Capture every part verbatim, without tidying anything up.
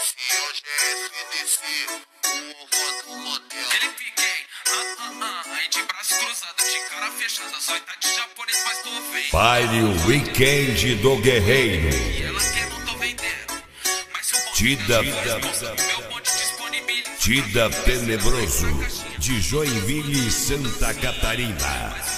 hoje é S D C, o ovo do modelo. Ele piquei, ah, ah, ah, aí de braço cruzado, de cara fechada, só tá de japonês, mas tô vendo. Baile Weekend do Guerreiro. E ela que eu não tô vendendo, mas se o bonde Tida, meu bonde disponibiliza. Tida Tenebroso, de Joinville, Santa Catarina.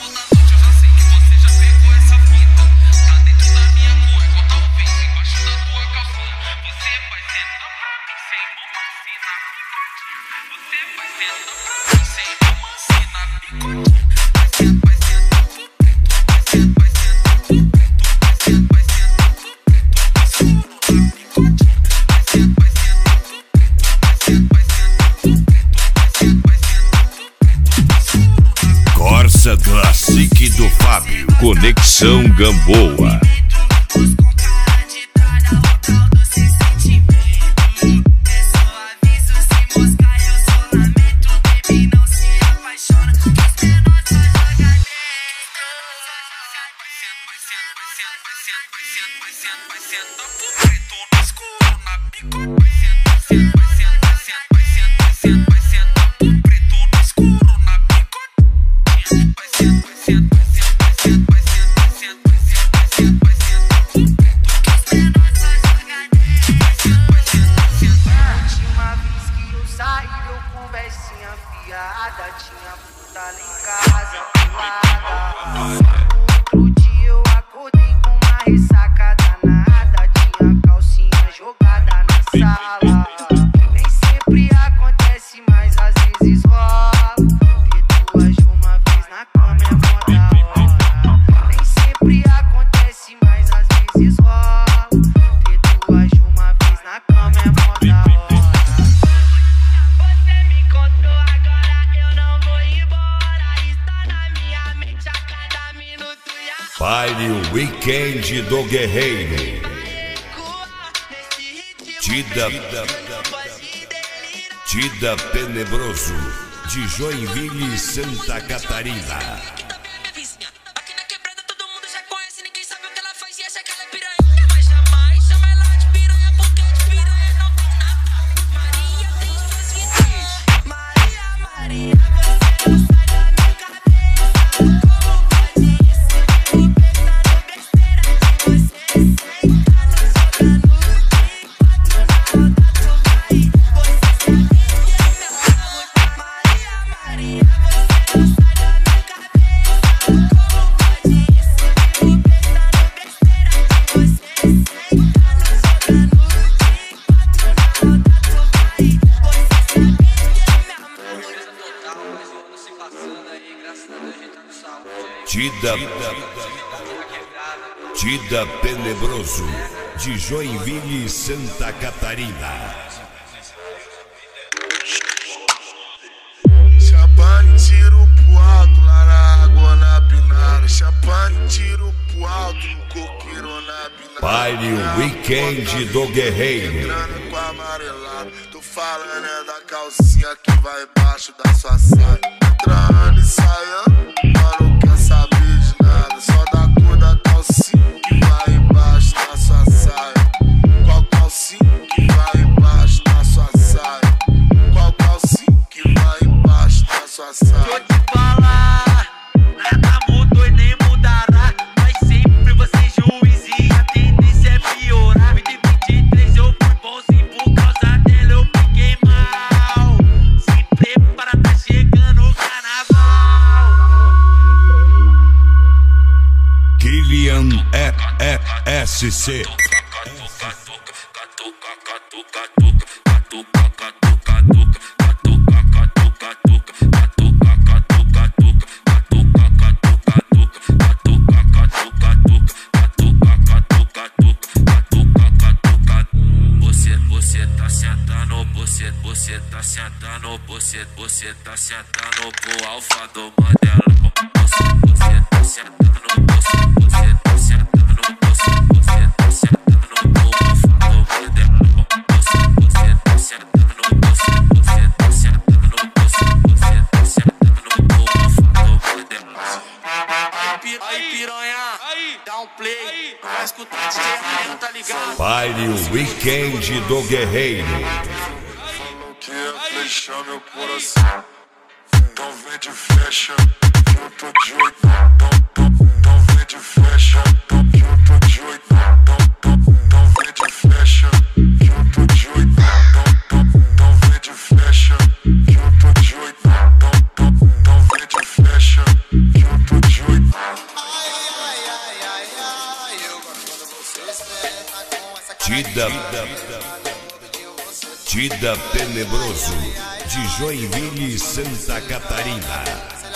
Corsa Classic do Fábio, Conexão Gamboa. Tinha puta lá em casa, pelada. Outro dia eu acordei com uma ressaca danada. Tinha calcinha jogada na sala. Nem sempre acontece, mas às vezes rola. Ter duas de uma vez na cama é mó da hora. Nem sempre acontece, mas às vezes rola. Ter duas de uma vez na cama é mó da hora. Baile Weekend do Guerreiro. Tida, Tida Tenebroso, de Joinville, Santa Catarina. Tida, Tida Tenebroso, de Joinville, Santa Catarina. Champanhe, tiro pro alto, lá na água, na binara. Champanhe, tiro pro alto, no coqueiro, na binara. Baile Weekend do Guerreiro. Com amarelado, tô falando é da calcinha que vai embaixo da sua saia. Entrando e saindo, mano, quer saber de nada. Só da cor da calcinha que vai embaixo da sua saia. Qual calcinha que vai embaixo da sua saia? Qual calcinha que vai embaixo da sua saia? Vou te falar, nada mudou e nem mudará. Mas sempre você juiz e a tendência é piorar. Em dois mil e vinte e três eu fui bonzinho, por causa dela eu fiquei mal. Se prepara, tá chegando o carnaval. Kylian E S C. Você tá sentando, você, você tá sentando, você, você tá sentando pro alfa do Mandela. Você, você tá sentando, você, você tá sentando, você, você tá sentando pro alfa do Mandela. Você, você tá sentando, você, você tá sentando, você, você tá sentando pro alfa do Mandela. Aí, piranha, dá um play, vai escutar D J Ryan, tá ligado? Baile Weekend do Guerreiro. Falou que ia flechar meu coração. Então vem de flecha, que eu tô de oito. Então, então, então vem de flecha, que eu tô de oito. Então, então, então vem de flecha, que eu tô de oito. Então, então, então vem de flecha, que eu tô de oito. Então, então, então vem de flecha, que eu tô de oito. Tida, Tida Tenebroso, de Joinville, Santa Catarina.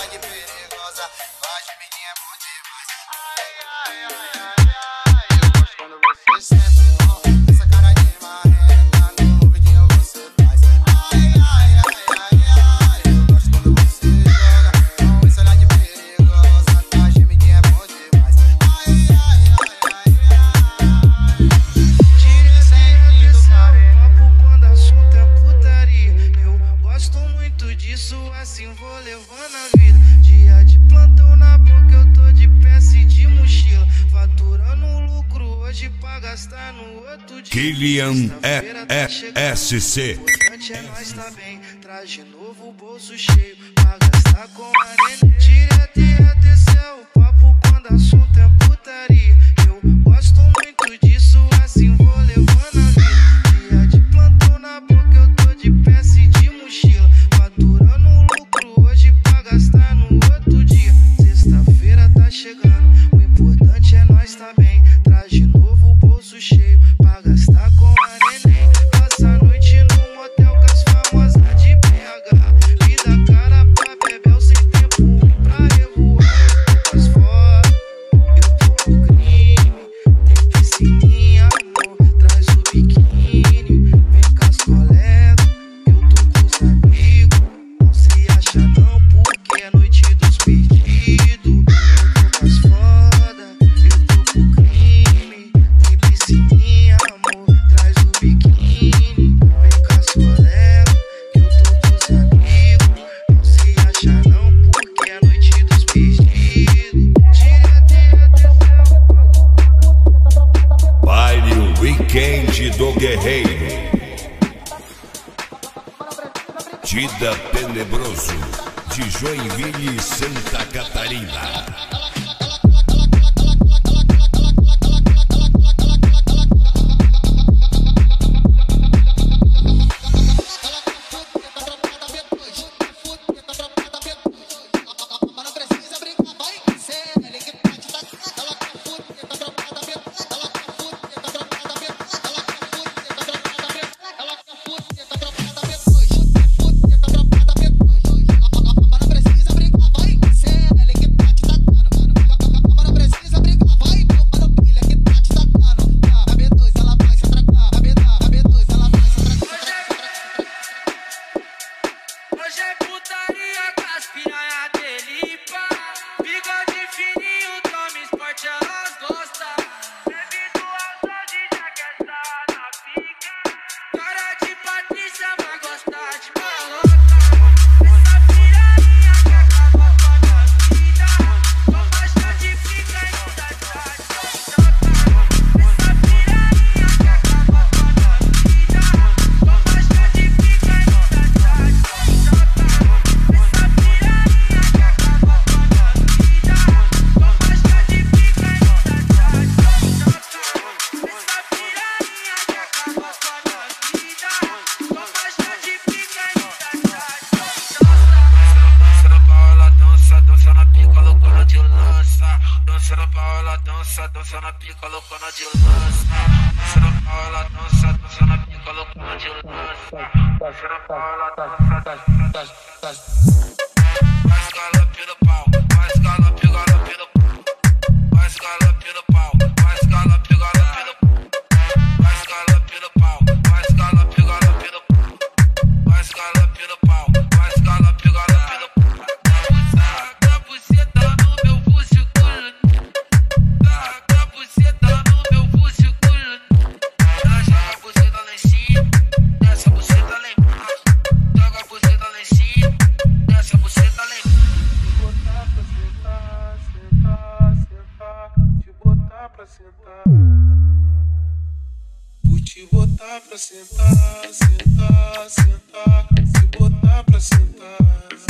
Assim vou levando a vida. Dia de plantão na boca, eu tô de peça e de mochila. Faturando lucro hoje pra gastar no outro dia. Kylian S C. Importante é nós tá bem. Traz de novo o bolso cheio pra gastar com a neném. Direto e reto, é o papo quando assunto é putaria. Eu gosto muito disso, assim vou levando a vida. Dia de plantão na boca, eu tô de peça e de mochila. Faturando hoje pra gastar no outro dia. Sexta-feira tá chegando, o importante é nós tá bem. Traz de novo o bolso cheio pra gastar com a neném. Passa a noite no motel com as famosas de B H. Vida cara pra bebel sem tempo pra revoar. Eu tô com as fotos, eu tô com crime. Tem piscininha, amor, traz o biquíni. Vem com as colegas, eu tô com os amigos. Não se acha não, porque é noite dos pedidos. Eu tô com as foda, eu tô com crime. Tem piscininha, amor, traz o biquíni. Vem com as colegas, eu tô com os amigos. Não se acha não, porque é noite dos pedidos. Direto e atenção. Baile Weekend do Guerreiro. Tida Tenebroso, de Joinville, Santa Catarina. Hoje é putaria com as piranha dele, pá. Bigode fininho, tome esporte, elas gostam. Bebido alto de jaqueta na pica. Cara de Patrícia vai gostar de maloca. Essa piranha que acabou com a minha vida. Com baixa de pica e não dá de choca. Essa piranha que acabou com a minha vida. Com baixa de pica e não dá de choca. Dança na pau, ela dança, dança na pica, loucona de lança. Dança na pau, ela dança, dança na pica, loucona de lança. Dança na pau, ela dança, dança, dança, dança. Vai galope no pau, vai galope, galope no pau. Vai galope no pau, vai galope, galope no pau. Vai galope no pau, vai galope, galope no pau. Vai galope no pau, vai galope, galope no pau. Taca buceta no meu bucho, culo. Taca buceta no meu bucho, culo. Ela joga a buceta lá em cima, desce a buceta lá embaixo. Joga a buceta lá em cima, desce a buceta lá embaixo. te botar pra sentar, sentar, sentar. Te botar pra sentar.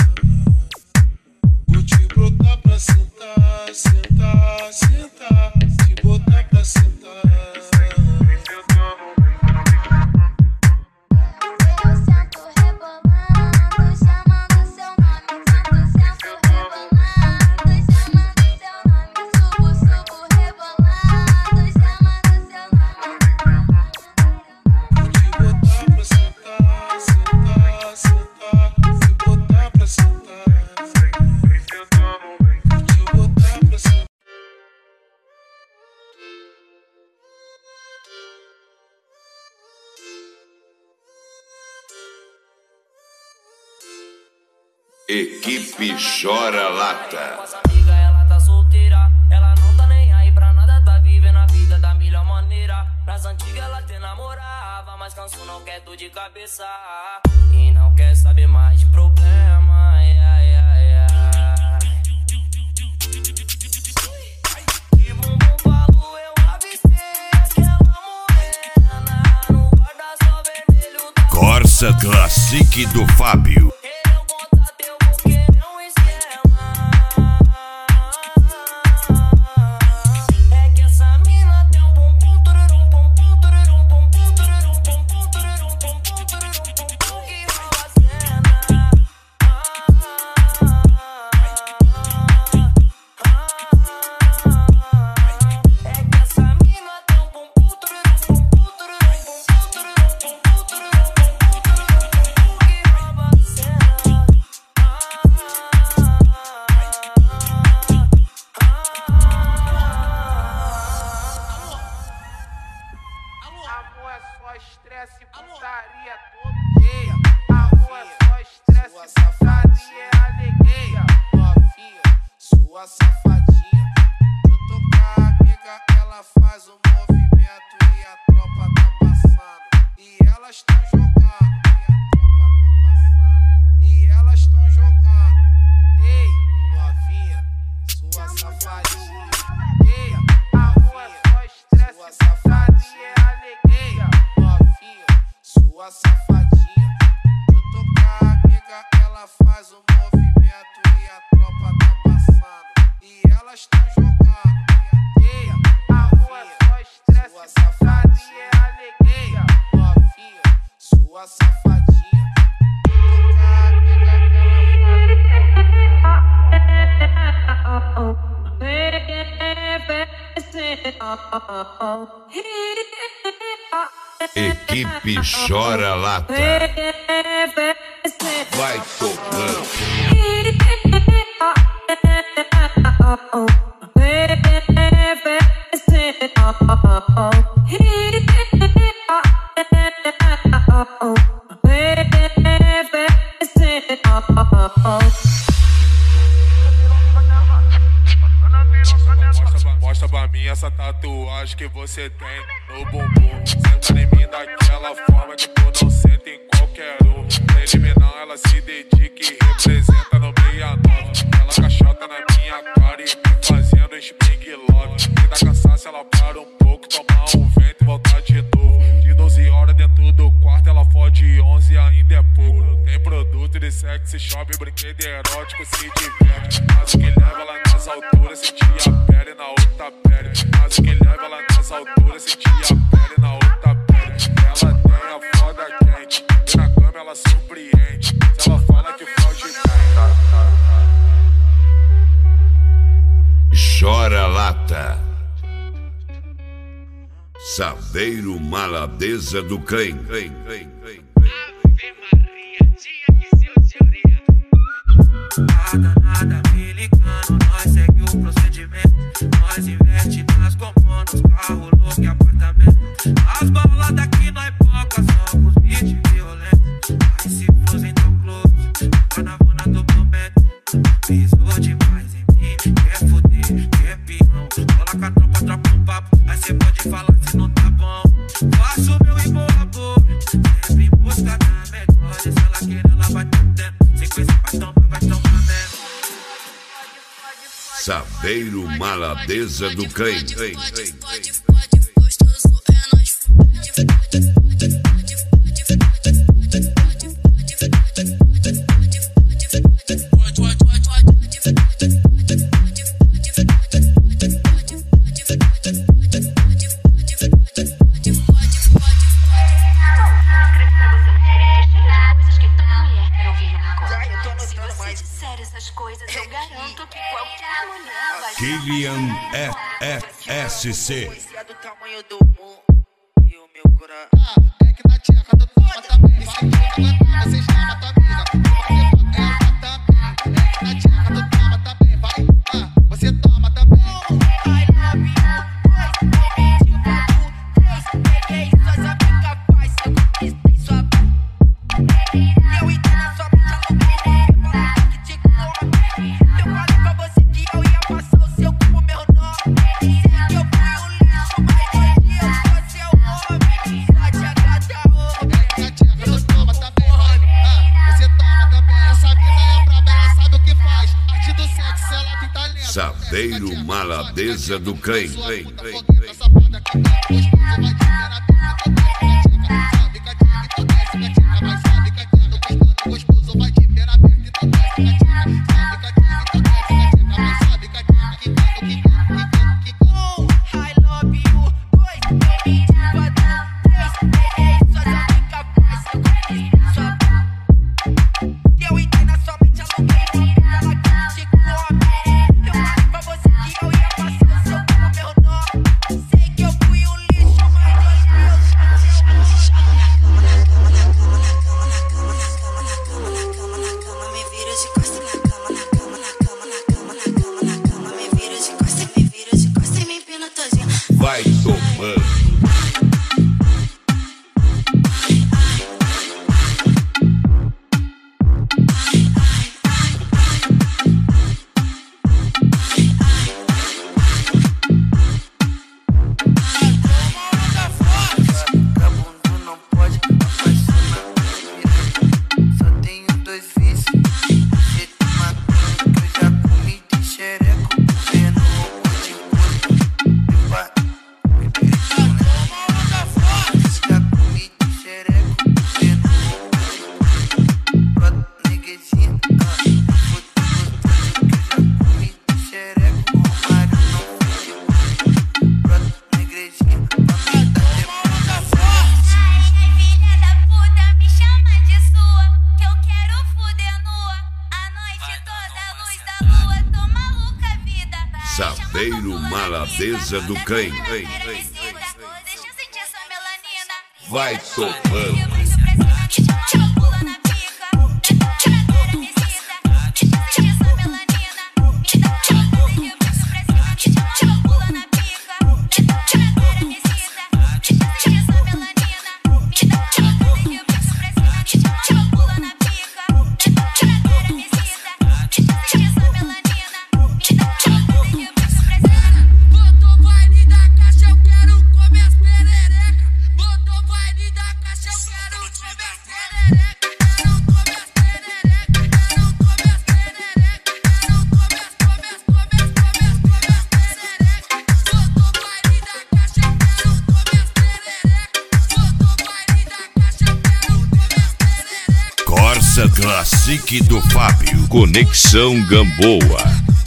Vou te botar pra sentar, sentar, sentar. Te botar pra sentar. Equipe Chora Lata. Nossa amiga, ela tá solteira. Ela não tá nem aí pra nada, tá vivendo a vida da melhor maneira. Nas antigas ela te namorava, mas cansou, não quer dor de cabeça e não quer saber mais de problema. Ai, ai, ai, ai. De bumbum palo eu avistei aquela morena no guarda-sol vermelho da Corsa Classic do Fábio. Amor é só estresse e putaria todo dia. Amor é só estresse e putaria é alegria. Novinha, sua safadinha. Eu tô com a amiga, ela faz o movimento e a tropa tá passando. E elas tão jogando, e a tropa tá passando. E elas tão jogando. Ei, novinha, sua safadinha. Ei, amor é só estresse e putaria é alegria. Novinha, sua safadinha. Eu tô com a amiga, ela faz o movimento e a tropa tá passando. E elas tão jogando. Ei, amor é só estresse e putaria é alegria. Novinha, sua safadinha. Eu tô com a amiga, ela faz Equipe Chora Lata. Vai tocando. Mostra pra mim essa tatuagem que você tem no bumbum. Senta em mim daquela forma que tu não sente em qualquer um. Pra eliminar ela se dedica e representa no meia nove. Ela cachota na minha cara e me fazendo spring love. Se dá cansaço ela para um pouco, tomar um vento e voltar de novo. De doze horas dentro do quarto ela fode onze ainda é pouco. Tem produto de sexy shop, brinquedo erótico, se diverte. Mas o que leva ela nas alturas, sentir a pele na outra pele. Mas o que leva ela nas alturas, sentir a pele na outra pele. Ela tem a foda quente, e na cama ela surpreende. Se ela fala que foge bem. Chora Lata. Saveiro Maladeza do Crem. Ave Maria, tinha que ser o teoria. Nada, nada, me ligando, nós segue o procedimento. Nós investe nas gomas, nos carros, louco e apartamento. As balas daqui nós poca, somos beat violentos. Aí se fosse então close, tá na vona do momento. Pisou demais em mim, quer foder, quer pirrão. Cola com a tropa, troca um papo, aí cê pode falar se não tá bom. Faço o meu e boa boa, sempre em busca da melhor. Se ela querer, ela vai ter tempo. Sequência vai tomar, vai tomar mesmo. Saveiro Maladeza do Crem. Pode, pode, pode, gostoso é nós. Pode, pode, Kylian S C. Você é do tamanho do mundo e o meu coração. Ah, é que na tcheca tu toma também. Isso aqui não aguenta, você chama tua amiga. Você ela também. É que na tcheca tu toma também. Vai, ah, você toma também. I love you, dois, eu pedi pra tu, três, peguei suas amigas, faz, eu conquistei sua bunda. Eu entendo a sua mente, aluguei, falando que te come. Eu falei pra você que eu ia passar o seu cu pro meu nome. Sei que eu fui um lixo, mas hoje eu sou seu homem. Só te agrada homem. É que na tcheca tu toma também. Vai, ah, você toma também. Essa mina é braba, ela sabe o que faz. Arte do sexo, ela tem talento. Saveiro Maladeza do Crem. I love you, dois, eu pedi pra tu, três, peguei suas amigas, faz, eu conquistei sua bunda. Eu entendo a sua mente, aluguei, ela que te come. Eu falei pra você que eu ia passar o seu cu pro meu nome. Sei que eu fui um lixo, mas hoje eu Vai tomando. Vagabundo não pode apaixonar. Só tenho dois vícios. Você tem maconha que eu já comi de xereco. Vendo roupa de couro. E vai, me beijando. Já comi de xereco. Vendo roupa de couro. Brota neguezinha. Puta gostoso que eu já comi de xereco. O Mário não foi de couro. Brota neguezinha. Pra mim tá demorando a fora. Filha da puta, me chama de sua, que eu quero fuder nua. A noite toda, a luz da lua, tô maluca vida. Saveiro Maladeza do Crem. Deixa eu sentir essa melanina. Vai tomando. Pula na pica, agora me excita. Deixa eu sentir essa melanina. Me dá um beijo pra cima. Pula na pica, agora me excita. Deixa eu sentir essa melanina. Me dá um beijo pra cima. Pula na pica, agora me excita. Deixa eu sentir essa melanina. Me dá um beijo pra cima. Botou baile da caixa, eu quero comer as perereca. Botou baile da caixa, eu quero comer as perereca. Eu não come as perereca, eu não come as perereca. Eu não come as, come as, come as, come as, come as perereca. Botou baile da caixa, eu quero comer as perereca. Botou baile da caixa, eu quero comer as perereca. Corsa Classic do Fábio. Conexão Gamboa.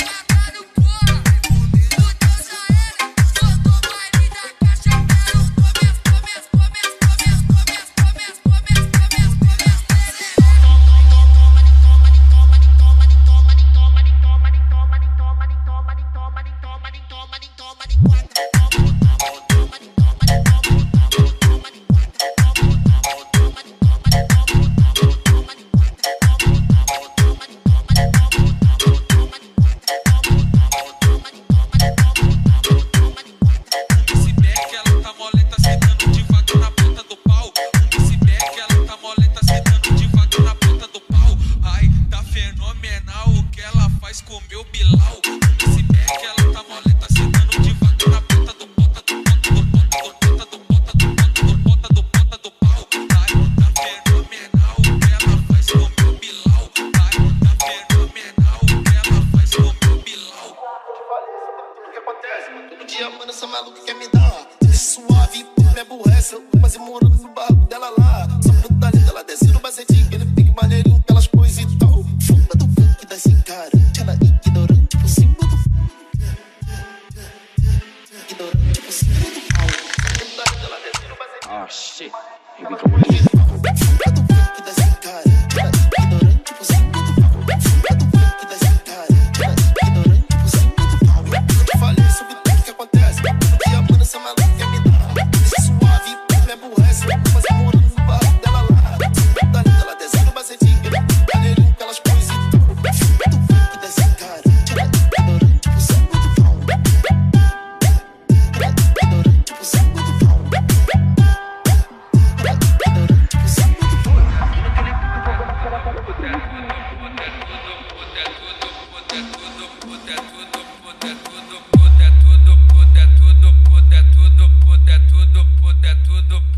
Todo dia, mano, essa maluca quer me dar. Suave, me aborrece. Eu quase morando no barco dela lá. Só puta linda, ela desce no bacetinho. Ele fica maneirinho pelas coisas e tal. Funda do funk das encaras. Ela ignorante por cima do. Ignorante por cima do pau. Puta linda, ela desce no bacetinho. Oh shit. Here we go. Funda do funk das encaras. Ela ignorante por cima do pau. Funda do funk das encaras. Ela ignorante por cima do pau.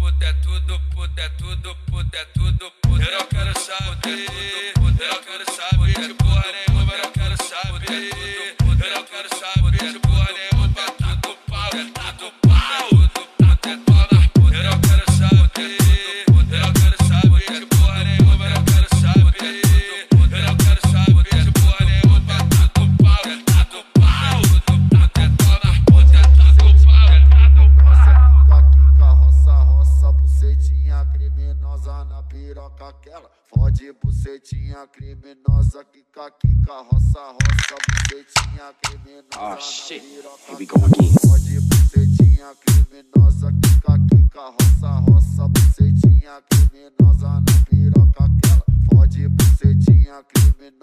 puta, é tudo puta, é tudo puta, é tudo puta. Eu não quero saber, eu não quero saber de porra nenhuma, eu não quero saber, eu não quero saber de porra nenhuma, é tudo pau, é tudo pau, tudo puta, é toma puta. Eu não quero saber, eu não quero saber de porra nenhuma, eu não quero saber, eu não quero saber de porra nenhuma, é tudo pau, é tudo pau, tudo puta, é toma puta, é tudo pau, é tudo pau. Kika, roça, roça, bucetinha criminosa na piroca aquela. Fode bucetinha criminosa, kika, kika, roça, roça, bucetinha criminosa Oh na shit, piroca here we go again. Fode bucetinha criminosa, kika, kika, roça, roça, bucetinha criminosa na piroca aquela. Fode bucetinha criminosa.